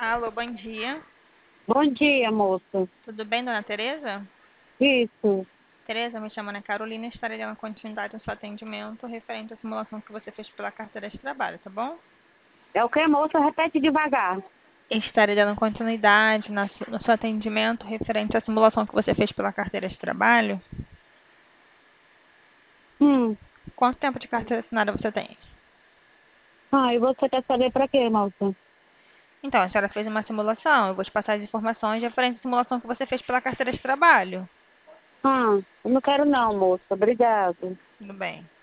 Alô, bom dia. Bom dia, moça. Tudo bem, dona Tereza? Isso. Tereza, me chamo Ana Carolina e estarei dando continuidade ao seu atendimento referente à simulação que você fez pela carteira de trabalho, tá bom? É o que, moça? Repete devagar. Estarei dando continuidade no seu atendimento referente à simulação que você fez pela carteira de trabalho. Hum. Quanto tempo de carteira assinada você tem? E você quer saber pra quê, moça? Então, a senhora fez uma simulação. Eu vou te passar as informações referente à simulação que você fez pela carteira de trabalho. Eu não quero não, moça. Obrigado. Tudo bem.